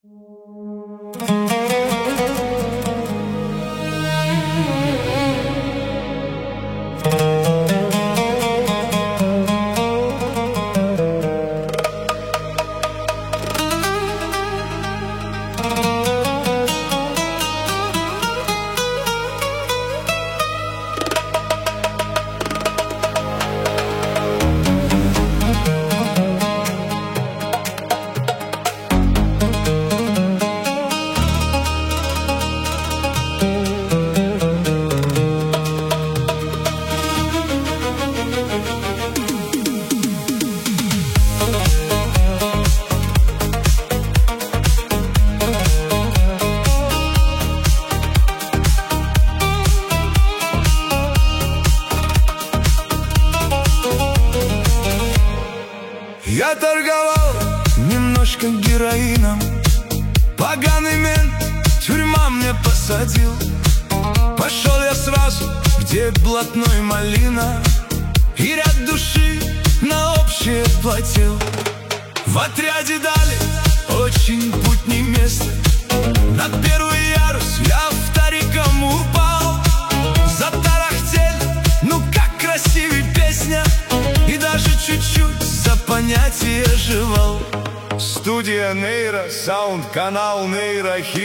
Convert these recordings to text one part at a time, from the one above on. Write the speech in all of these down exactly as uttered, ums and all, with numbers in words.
Я торговал немножко героином, поганый мент тюрьма мне посадил. Пошел я сразу, где блатной малина, и ряд души на общее платил. В отряде дали очень путь не место, на первый ярус я вториком упал. Затарахтели, ну как красивей песня, и даже чуть-чуть за понятие жевал. Студия Нейро, саунд, канал Нейрохит.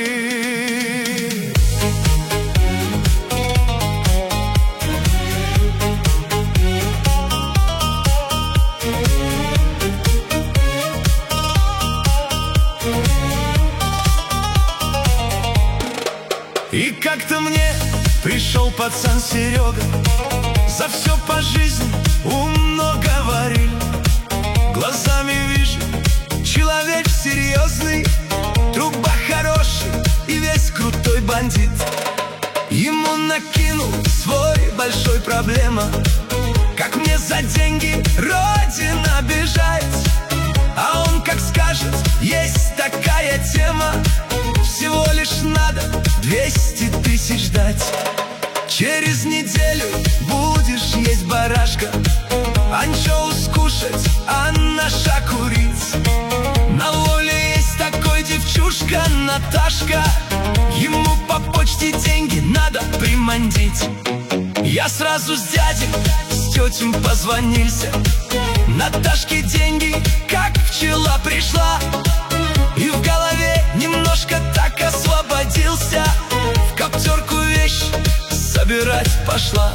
И как-то мне пришел пацан Серега, за все по жизни умно говорил. Глазами вижу, человек серьезный, труба хороший и весь крутой бандит. Ему накинул свой большой проблема, как мне за деньги родина бежать. А он как скажет, есть такая тема, всего лишь надо двести тысяч дать. Через неделю будешь есть барашка, анчоус кушать, а наша куриц. На воле есть такой девчушка Наташка, ему по почте деньги надо примандить. Я сразу с дядей, с тетем позвонился, Наташке деньги, как пчела пришла. И в голове немножко так освободился, в коптерку вещь собирать пошла.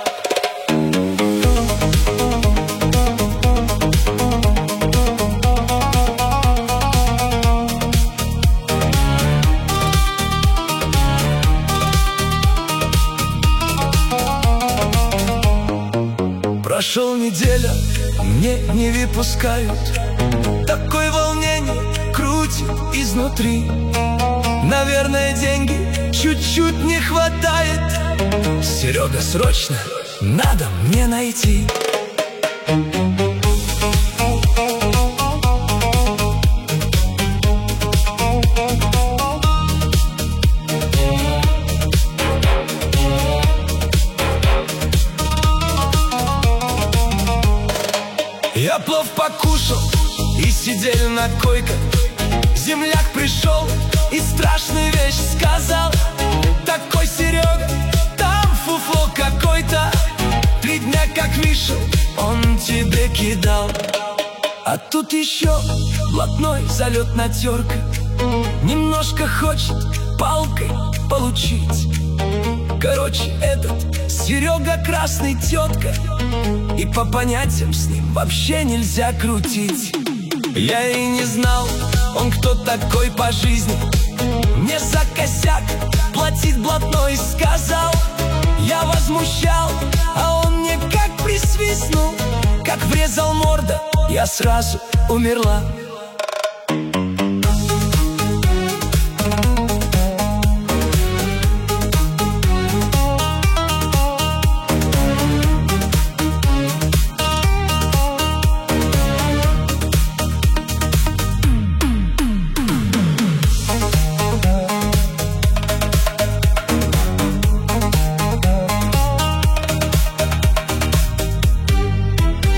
Прошел неделя, мне не выпускают, такое волнение крутит изнутри. Наверное, деньги чуть-чуть не хватает, Серега, срочно надо мне найти. Я плов покушал и сидели на койках. Земляк пришел и страшную вещь сказал: такой Серега, там фуфло какой-то, три дня как вышел, он тебе кидал. А тут еще блатной залетная терка, немножко хочет палкой получить. Короче, этот Серега красный тетка, и по понятиям с ним вообще нельзя крутить. Я и не знал, он кто такой по жизни, мне за косяк платить блатной сказал. Я возмущал, а он мне как присвистнул, как врезал морда, я сразу умерла.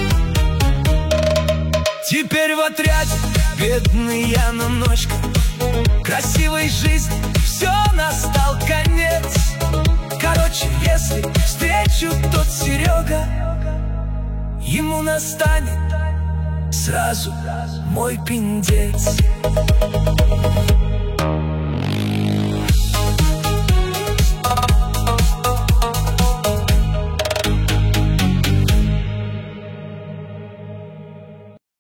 Теперь в отряде бедный я на ночках, если встречу тот Серега, ему настанет сразу мой пиндец.